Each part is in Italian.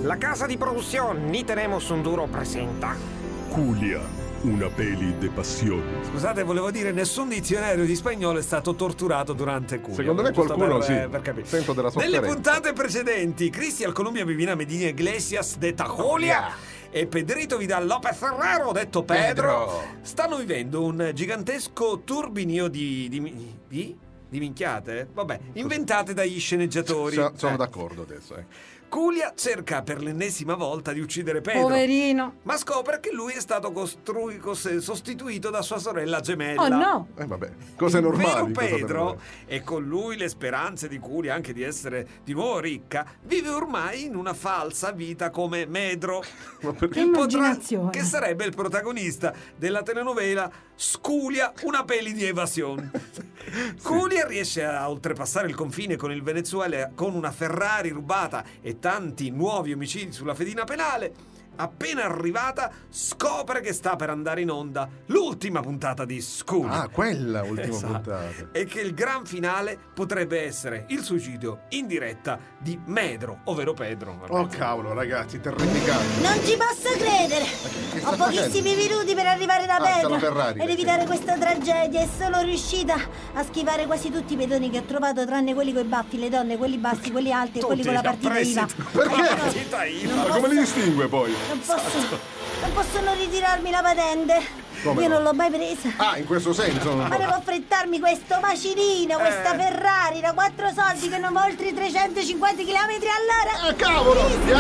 La casa di producción Ni Tenemos un Duro presenta Julia, una peli de passione. Scusate, volevo dire, nessun dizionario di spagnolo è stato torturato durante Curia. Secondo me Giusto qualcuno per sì. capire. Sento della sofferenza. Nelle puntate precedenti, Cristian Columbia Vivina Medina Iglesias, detta Julia, e Pedrito Vidal López Ferrero, detto Pedro, stanno vivendo un gigantesco turbinio di minchiate? Vabbè, inventate dagli sceneggiatori. Sono d'accordo adesso. Culia cerca per l'ennesima volta di uccidere Pedro. Poverino. Ma scopre che lui è stato sostituito da sua sorella gemella. Oh no. Vabbè, cose normali. Vero Pedro, e con lui le speranze di Culia anche di essere di nuovo ricca, vive ormai in una falsa vita come Medro. Che immaginazione. Che sarebbe il protagonista della telenovela Sculia, una peli di evasione. Culia riesce a oltrepassare il confine con il Venezuela con una Ferrari rubata e tanti nuovi omicidi sulla fedina penale. Appena arrivata, scopre che sta per andare in onda l'ultima puntata di Sculia. Ah, quella ultima Esatto. puntata. E che il gran finale potrebbe essere il suicidio in diretta di Medro, ovvero Pedro. Oh cavolo, ragazzi, terrificante. Non ci posso credere! sta Ho pochissimi facendo? minuti per arrivare da c'è la Pedro Ferrari, ed evitare questa tragedia e sono riuscita a schivare quasi tutti i pedoni che ho trovato, tranne quelli coi baffi, le donne, quelli bassi, quelli alti e quelli con la partita IVA. Perché? Partita IVA. Ma come li distingue poi? Non posso non ritirarmi la patente. Come Io no? non l'ho mai presa. Ah, in questo senso. Ma devo affrettarmi questo macinino, questa Ferrari da 4 soldi che non va oltre i 350 km all'ora. Cavolo!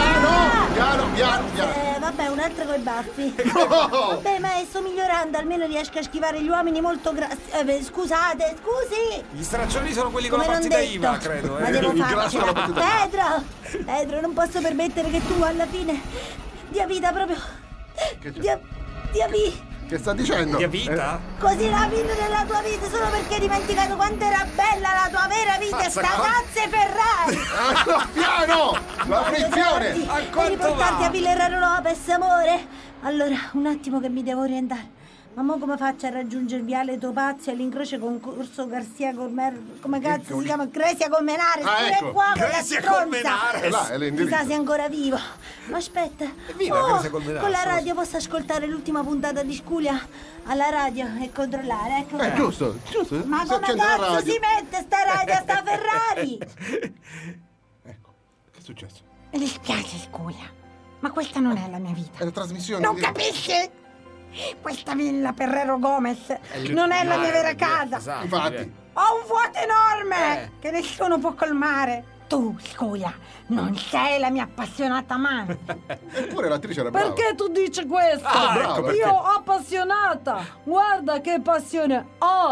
Piano. Vabbè, un'altra coi baffi. No! Vabbè, ma sto migliorando, almeno riesco a schivare gli uomini molto grassi. Scusate, scusi. Gli straccioni sono quelli con Come la non partita detto. IVA, credo. Ma devo Il grasso alla farcela. partita Pedro, non posso permettere che tu alla fine dia vita proprio. Che c'è? Dia vita. Che sta dicendo? Via vita? Così la fine della tua vita solo perché hai dimenticato quanto era bella la tua vera vita e sta cazzo Ferrari. No, piano! La frizione! A Devi quanto portarti va? a Villararo Lopez, amore. Allora, un attimo che mi devo orientare. Ma mo come faccio a raggiungere Viale Topazio all'incrocio con Corso Garcia Colmer? Come cazzo si chiama? Grecia Colmenares. Ah, Pure ecco. qua quella Grecia stronza. Colmenares. È là, è Chissà l'indirizzo. se è ancora vivo. Ma aspetta. viva Grecia Colmenares. Con la radio posso ascoltare l'ultima puntata di Sculia alla radio e controllare, ecco. Giusto. Ma Si come accende la cazzo radio. si mette sta radio a sta Ferrari? Ecco, che è successo? Mi dispiace, Sculia, ma questa non è la mia vita. È la trasmissione. Non capisci? Questa villa Ferrero Gomez non è la mia vera casa. Esatto, Infatti. Ho un vuoto enorme che nessuno può colmare. Tu, Sculia, non sei la mia appassionata amante. Eppure l'attrice era brava. Perché tu dici questo? brava, perché? Io appassionata. Guarda che passione.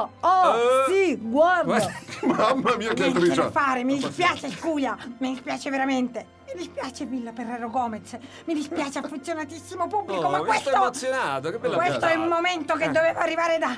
Sì, guarda. Mamma mia, che Niente da attrice. fare, mi dispiace Sculia, mi dispiace veramente. Mi dispiace Villa Ferrero Gomez, mi dispiace affezionatissimo pubblico, ma mi questo... sto emozionato, che bella Questo è il puntata. momento che doveva arrivare da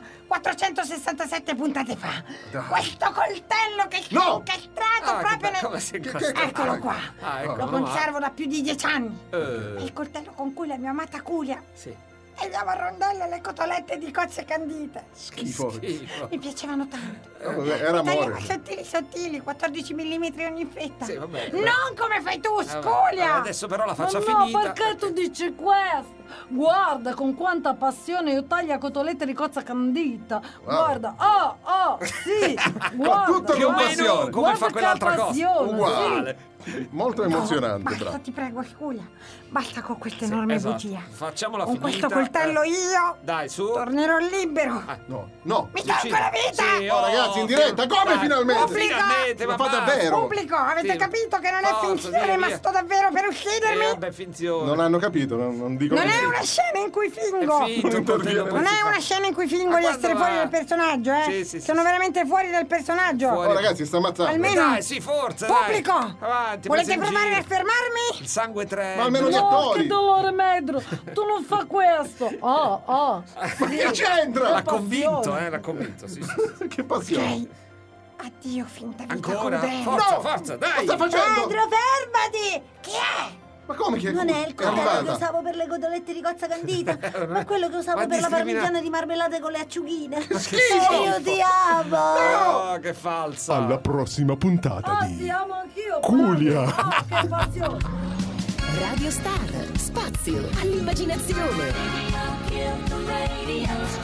467 puntate fa. Dai. Questo coltello che si è No! incastrato proprio nel... Come si Eccolo qua. ecco, Lo conservo da più di 10 anni. È Eh, il coltello con cui la mia amata Culia sì. tagliava a rondelle le cotolette di cozze candite. Schifo. Schifo. Mi piacevano tanto. Vabbè, era Tagliava amore. sottili, 14 mm ogni fetta. Sì, vabbè. Non come fai tu, Vabbè, Sculia! adesso però la faccia Ma no, finita. perché tu dici questo? Guarda con quanta passione io taglio cotolette di cozza candita. Guarda, sì, guarda. tutto Più o con meno passione. come Guarda fa che quell'altra cosa. passione, Uguale. Molto emozionante, Basta, bravo. ti prego, Sculia. Basta con questa Sì, enorme esatto. bugia. Facciamola Con finita. questo coltello io Dai, su. tornerò libero. No. Mi tolgo la vita! Sì, Oh, ragazzi, in diretta, come dai, finalmente? Finalmente, Lo ma fa basta. davvero? Pubblico, avete Sì. capito che non è Forza, finzione, via, ma via. sto davvero per uccidermi? Vabbè, finzione. Non hanno capito, non dico Non è niente. una scena in cui fingo. È finto il coltello. Non è una scena in cui fingo Ma di essere quando fuori va? dal personaggio, eh? Sì, sì, sì, Sono sì. veramente fuori dal personaggio. Fuori. Oh, ragazzi, sta ammazzando. Almeno- Dai, sì, forza, dai. Pubblico! Avanti, Volete presa in provare giro. a fermarmi? Il sangue trema. Ma almeno gli No, attori. che dolore, Medro! Tu non fa questo! Ma che c'entra? L'ha convinto, l'ha convinto, sì, sì. Che passione. Ok. Addio, finta vita Ancora? crudele. Forza, No! forza, dai. Cosa sta facendo? Pedro, fermati! Chi è? Ma come che Non è il coltello che arrivata? usavo per le cotolette di cozza candita, ma è quello che usavo Ma per la discrimina- parmigiana di marmellate con le acciughine. schifo! E io ti amo! Oh, che falsa. Alla prossima puntata Ah, di ti amo anch'io! Culia. Che passione! Radio Star, spazio all'immaginazione.